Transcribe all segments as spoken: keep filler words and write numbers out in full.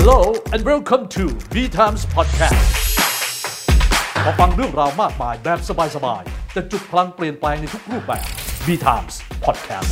Hello and welcome to V Times Podcast มาฟังเรื่องราวมากมายแบบสบายๆแต่จุดพลังเปลี่ยนแปลงในทุกรูปแบบ V Times Podcast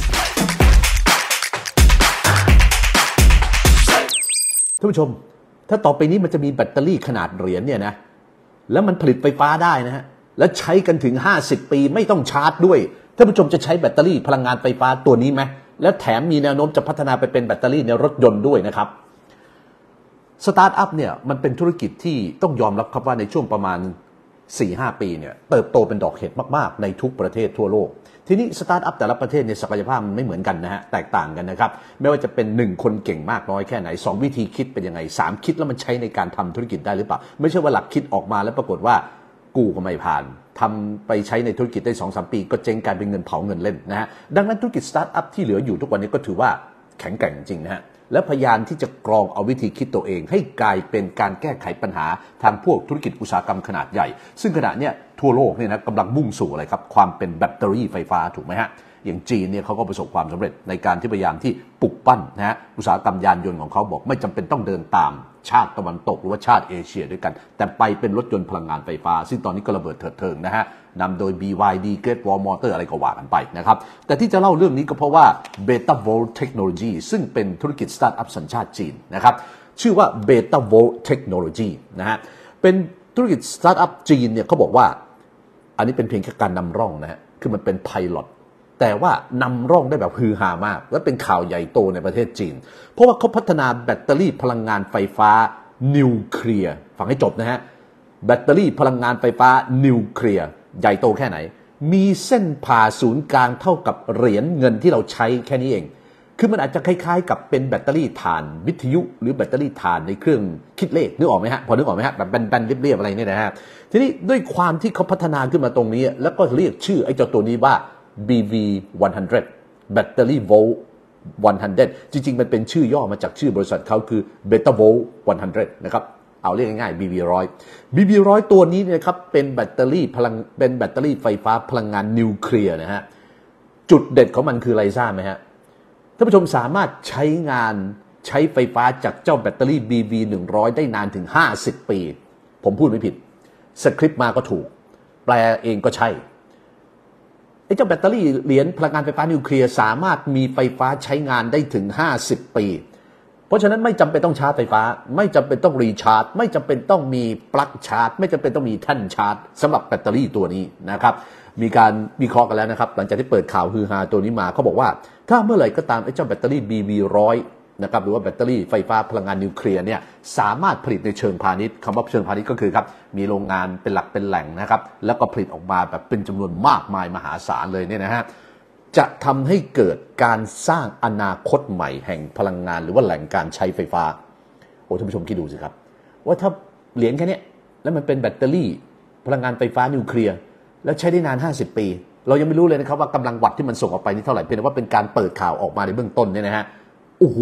ท่านผู้ชมถ้าต่อไปนี้มันจะมีแบตเตอรี่ขนาดเหรียญเนี่ยนะแล้วมันผลิตไฟฟ้าได้นะฮะและใช้กันถึงห้าสิบปีไม่ต้องชาร์จด้วยท่านผู้ชมจะใช้แบตเตอรี่พลังงานไฟฟ้าตัวนี้ไหมและแถมมีแนวโน้มจะพัฒนาไปเป็นแบตเตอรี่ในรถยนต์ด้วยนะครับสตาร์ทอัพเนี่ยมันเป็นธุรกิจที่ต้องยอมรับครับว่าในช่วงประมาณ สี่ถึงห้า ปีเนี่ยเติบโตเป็นดอกเห็ดมากๆในทุกประเทศทั่วโลกทีนี้สตาร์ทอัพแต่ละประเทศในศักยภาพมันไม่เหมือนกันนะฮะแตกต่างกันนะครับไม่ว่าจะเป็นหนึ่งคนเก่งมากน้อยแค่ไหนสองวิธีคิดเป็นยังไงสามคิดแล้วมันใช้ในการทำธุรกิจได้หรือเปล่าไม่ใช่ว่าหลักคิดออกมาแล้วปรากฏว่ากู้ก็ไม่ผ่านทำไปใช้ในธุรกิจได้ สองถึงสาม ปีก็เจ๊งกลายเป็นเงินเผาเงินเล่นนะฮะดังนั้นธุรกิจสตาร์ทอัพที่เหลืออยู่ทุกวันนี้ก็ถือว่าแข็งแกร่งจริงนะฮะและพยายามที่จะกรองเอาวิธีคิดตัวเองให้กลายเป็นการแก้ไขปัญหาทางพวกธุรกิจอุตสาหกรรมขนาดใหญ่ซึ่งขณะนี้ทั่วโลกเนี่ยนะกำลังมุ่งสู่อะไรครับความเป็นแบตเตอรี่ไฟฟ้าถูกไหมฮะอย่างจีนเนี่ยเขาก็ประสบความสำเร็จในการที่พยายามที่ปลุกปั้นนะฮะอุตสาหกรรมยานยนต์ของเขาบอกไม่จำเป็นต้องเดินตามชาติตะวันตกหรือว่าชาติเอเชียด้วยกันแต่ไปเป็นรถยนต์พลังงานไฟฟ้าซึ่งตอนนี้ก็ระเบิดเถิดเทิงนะฮะนำโดย บี วาย ดี Great Wall Motor อะไรก็ว่ากันไปนะครับแต่ที่จะเล่าเรื่องนี้ก็เพราะว่า Beta Volt Technology ซึ่งเป็นธุรกิจสตาร์ทอัพสัญชาติจีนนะครับชื่อว่า Beta Volt Technology นะฮะเป็นธุรกิจสตาร์ทอัพจีนเนี่ยเขาบอกว่าอันนี้เป็นเพียงแค่การนำร่องนะฮะคือมันเป็นไพลอตแต่ว่านำร่องได้แบบฮือฮามากและเป็นข่าวใหญ่โตในประเทศจีนเพราะว่าเขาพัฒนาแบตเตอรี่พลังงานไฟฟ้านิวเคลียร์ฟังให้จบนะฮะแบตเตอรี่พลังงานไฟฟ้านิวเคลียร์ใหญ่โตแค่ไหนมีเส้นผ่าศูนย์กลางเท่ากับเหรียญเงินที่เราใช้แค่นี้เองคือมันอาจจะคล้ายๆกับเป็นแบตเตอรี่ถ่านวิทยุหรือแบตเตอรี่ถ่านในเครื่องคิดเลขนึกออกไหมฮะพอนึกออกไหมฮะแบบแบนๆเรียบๆอะไรเนี่ยนะฮะทีนี้ด้วยความที่เขาพัฒนาขึ้นมาตรงนี้แล้วก็เรียกชื่อไอ้เจ้าตัวนี้ว่า บี วี หนึ่งร้อย Battery Volt หนึ่งร้อยจริงๆมันเป็นชื่อย่อมาจากชื่อบริษัทเขาคือ Beta Volt หนึ่งร้อยนะครับเอาเรียกง่ายๆ บี วี หนึ่งร้อย บี วี หนึ่งร้อยตัวนี้เนี่ยครับเป็นแบตเตอรี่พลังเป็นแบตเตอรี่ไฟฟ้าพลังงานนิวเคลียร์นะฮะจุดเด็ดของมันคืออะไรทราบไหมฮะท่านผู้ชมสามารถใช้งานใช้ไฟฟ้าจากเจ้าแบตเตอรี่ บี วี หนึ่งร้อยได้นานถึงห้าสิบปีผมพูดไม่ผิดสคริปต์มาก็ถูกแปลเองก็ใช่ไอ้เจ้าแบตเตอรี่เหรียญพลังงานไฟฟ้านิวเคลียร์สามารถมีไฟฟ้าใช้งานได้ถึงห้าสิบปีเพราะฉะนั้นไม่จำเป็นต้องชาร์จไฟฟ้าไม่จำเป็นต้องรีชาร์จไม่จำเป็นต้องมีปลั๊กชาร์จไม่จำเป็นต้องมีแท่นชาร์จสำหรับแบตเตอรี่ตัวนี้นะครับมีการวิเคราะห์กันแล้วนะครับหลังจากที่เปิดข่าวฮือฮาตัวนี้มาเขาบอกว่าถ้าเมื่อไหร่ก็ตามไอ้เจ้าแบตเตอรี่ บี วี หนึ่งร้อยนะครับหรือว่าแบตเตอรี่ไฟฟ้าพลังงานนิวเคลียร์เนี่ยสามารถผลิตในเชิงพาณิชย์คำว่าเชิงพาณิชย์ก็คือครับมีโรงงานเป็นหลักเป็นแหล่งนะครับแล้วก็ผลิตออกมาแบบเป็นจำนวนมากมายมหาศาลเลยเนี่ยนะฮะจะทำให้เกิดการสร้างอนาคตใหม่แห่งพลังงานหรือว่าแหล่งการใช้ไฟฟ้าโอ้ท่านผู้ชมคิดดูสิครับว่าถ้าเหรียญแค่นี้แล้วมันเป็นแบตเตอรี่พลังงานไฟฟ้านิวเคลียร์แล้วใช้ได้นานห้าสิบปีเรายังไม่รู้เลยนะครับว่ากำลังวัตต์ที่มันส่งออกไปนี่เท่าไหร่เพียงแต่ว่าเป็นการเปิดข่าวออกมาในเบื้องต้นเนี่ยนะฮะโอ้โห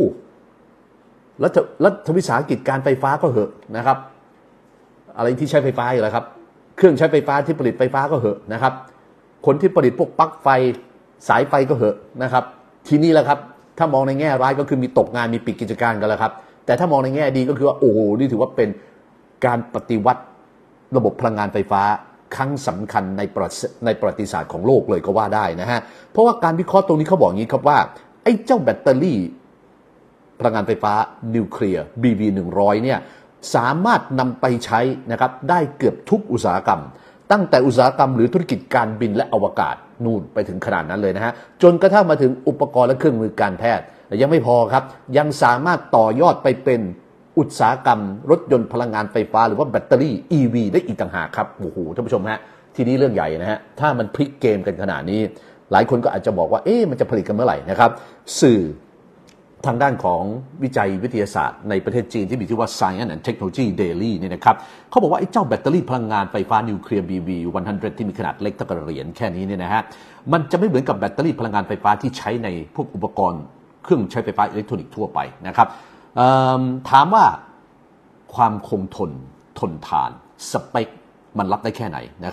รัฐวิสาหกิจการไฟฟ้าก็เหอะนะครับอะไรที่ใช้ไฟฟ้าอยู่แล้วครับเครื่องใช้ไฟฟ้าที่ผลิตไฟฟ้าก็เหอะนะครับคนที่ผลิตพวกปลั๊กไฟสายไฟก็เหอะนะครับทีนี้แหละครับถ้ามองในแง่ร้ายก็คือมีตกงานมีปิดกิจการกันแล้วครับแต่ถ้ามองในแง่ดีก็คือว่าโอ้โหนี่ถือว่าเป็นการปฏิวัติระบบพลังงานไฟฟ้าครั้งสำคัญในประในประวัติศาสตร์ของโลกเลยก็ว่าได้นะฮะเพราะว่าการวิเคราะห์ตรงนี้เขาบอกอย่างนี้ครับว่าไอ้เจ้าแบตเตอรี่พลังงานไฟฟ้านิวเคลียร์ บี วี หนึ่งร้อยเนี่ยสามารถนำไปใช้นะครับได้เกือบทุกอุตสาหกรรมตั้งแต่อุตสาหกรรมหรือธุรกิจการบินและอวกาศนู่นไปถึงขนาดนั้นเลยนะฮะจนกระทั่งมาถึงอุปกรณ์และเครื่องมือการแพทย์แต่ยังไม่พอครับยังสามารถต่อยอดไปเป็นอุตสาหกรรมรถยนต์พลังงานไฟฟ้าหรือว่าแบตเตอรี่ อี วี ได้อีกต่างหากครับโอ้โหท่านผู้ชมฮะทีนี้เรื่องใหญ่นะฮะถ้ามันพลิกเกมกันขนาดนี้หลายคนก็อาจจะบอกว่าเอ๊ะมันจะผลิตกันเมื่อไหร่นะครับสื่อทางด้านของวิจัยวิทยาศาสตร์ในประเทศจีนที่มีชื่อว่า Science and Technology Daily เนี่ยนะครับเขาบอกว่าไอ้เจ้าแบตเตอรี่พลังงานไฟฟ้านิวเคลียร์ บี วี หนึ่งร้อยที่มีขนาดเล็กเท่ากับเหรียญแค่นี้เนี่ยนะฮะมันจะไม่เหมือนกับแบตเตอรี่พลังงานไฟฟ้าที่ใช้ในพวกอุปกรณ์เครื่องใช้ไฟฟ้าอิเล็กทรอนิกส์ทั่วไปนะครับถามว่าความคงทนทนทานสเปคมันรับได้แค่ไหนนะครับ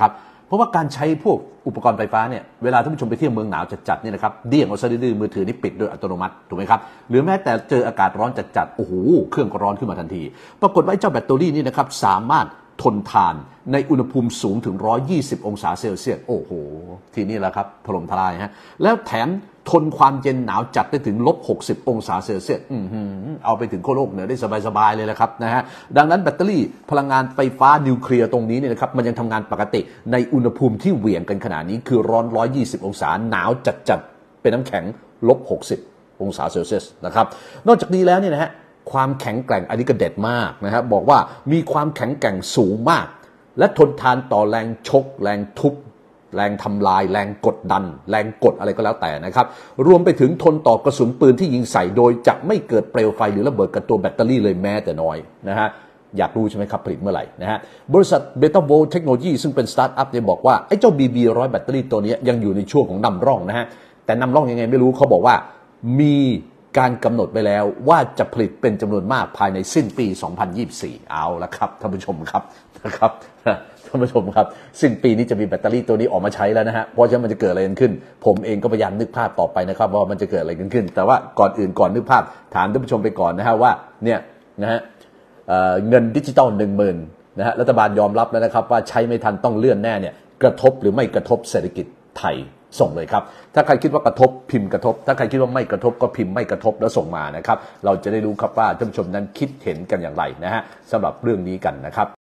เพราะว่าการใช้พวกอุปกรณ์ไฟฟ้าเนี่ยเวลาท่านผู้ชมไปเที่ยวเมืองหนาวจัดๆเนี่ยนะครับเดี่ยงเอาซะดื้อมือถือนี่ปิดโดยอัตโนมัติถูกไหมครับหรือแม้แต่เจออากาศร้อนจัดๆโอ้โหเครื่องก็ร้อนขึ้นมาทันทีปรากฏว่าเจ้าแบตเตอรี่นี่นะครับสามารถทนทานในอุณหภูมิสูงถึงหนึ่งร้อยยี่สิบองศาเซลเซียสโอ้โหทีนี้แหละครับถล่มทลายฮะแล้วแถมทนความเย็นหนาวจัดได้ถึงลบหกสิบองศาเซลเซียสเอาไปถึงขั้วโลกเหนือได้สบายๆเลยแหละครับนะฮะดังนั้นแบตเตอรี่พลังงานไฟฟ้านิวเคลียร์ตรงนี้เนี่ยนะครับมันยังทำงานปกติในอุณหภูมิที่เหวี่ยงกันขนาดนี้คือร้อนหนึ่งร้อยยี่สิบองศาหนาวจัดๆเป็นน้ำแข็งลบหกสิบองศาเซลเซียสนะครับนอกจากนี้แล้วเนี่ยนะฮะความแข็งแกร่งอันนี้ก็เด็ดมากนะครับบอกว่ามีความแข็งแกร่งสูงมากและทนทานต่อแรงชกแรงทุบแรงทำลายแรงกดดันแรงกดอะไรก็แล้วแต่นะครับรวมไปถึงทนต่อกระสุนปืนที่ยิงใส่โดยจะไม่เกิดเปลวไฟหรือระเบิดกับตัวแบตเตอรี่เลยแม้แต่น้อยนะฮะอยากรู้ใช่ไหมครับผลิตเมื่อไหร่นะฮะบริษัทเบต้าโวลต์เทคโนโลยีซึ่งเป็นสตาร์ทอัพเนี่ยบอกว่าไอ้เจ้า บี บี หนึ่งร้อย แบตเตอรี่ตัวนี้ยังอยู่ในช่วงของนำร่องนะฮะแต่นำร่องยังไงไม่รู้เขาบอกว่ามีการกำหนดไปแล้วว่าจะผลิตเป็นจำนวนมากภายในสิ้นปีสองพันยี่สิบสี่เอาละครับท่านผู้ชมครับนะครับท่านผู้ชมครับสิ้นปีนี้จะมีแบตเตอรี่ตัวนี้ออกมาใช้แล้วนะฮะเพราะฉะนั้นมันจะเกิดอะไรกันขึ้นผมเองก็พยายามนึกภาพต่อไปนะครับว่ามันจะเกิดอะไรกันขึ้นแต่ว่าก่อนอื่นก่อนนึกภาพถามท่านผู้ชมไปก่อนนะฮะว่าเนี่ยนะฮะเงินดิจิตอลหนึ่งหมื่นนะฮะรัฐบาลยอมรับแล้วนะครับว่าใช้ไม่ทันต้องเลื่อนแน่เนี่ยกระทบหรือไม่กระทบเศรษฐกิจไทยส่งเลยครับถ้าใครคิดว่ากระทบพิมพ์กระทบถ้าใครคิดว่าไม่กระทบก็พิมพ์ไม่กระทบแล้วส่งมานะครับเราจะได้รู้ครับว่าท่านผู้ชมนั้นคิดเห็นกันอย่างไรนะฮะสำหรับเรื่องนี้กันนะครับ